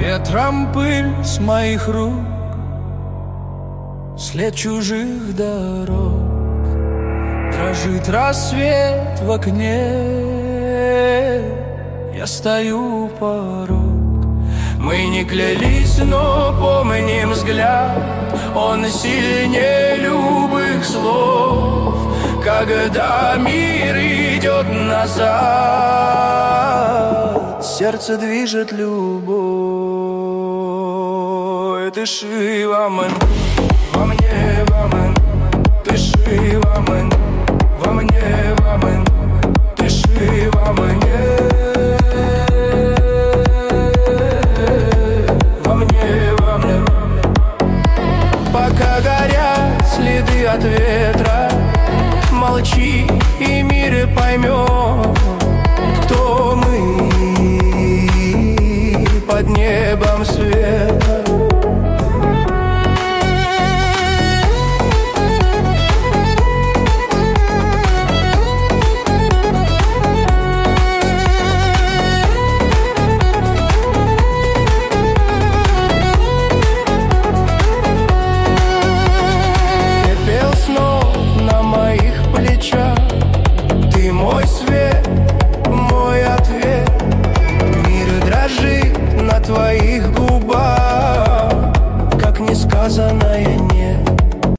Ветром пыль с моих рук, след чужих дорог. Дрожит рассвет в окне, я стою у порог. Мы не клялись, но помним взгляд, он сильнее любых слов. Когда мир идет назад, сердце движет любовь. Дыши во мне, дыши во мне, дыши во мне, во мне. Пока горят следы от ветра, молчи, и мир поймет, кто мы под небом света.